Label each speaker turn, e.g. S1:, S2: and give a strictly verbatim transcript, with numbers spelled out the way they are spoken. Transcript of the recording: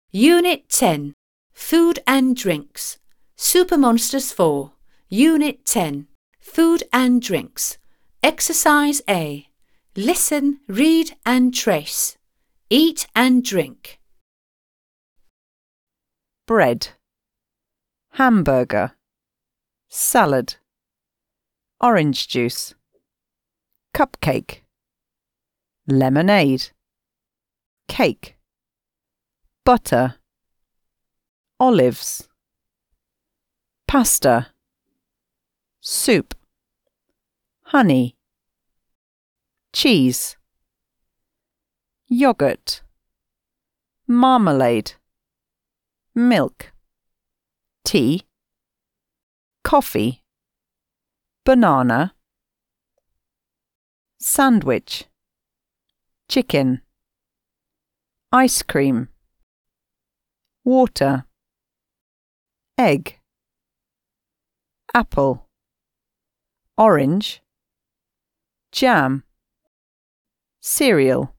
S1: Unit ten. Food and Drinks. Super Monsters four. Unit ten. Food and Drinks. Exercise A. Listen, read and trace. Eat and drink.
S2: Bread, hamburger, salad, orange juice, cupcake, lemonade, cake, butter, olives, pasta, soup, honey, cheese, yogurt, marmalade, milk, tea, coffee, banana, sandwich, chicken, ice cream, water, egg, apple, orange, jam, cereal.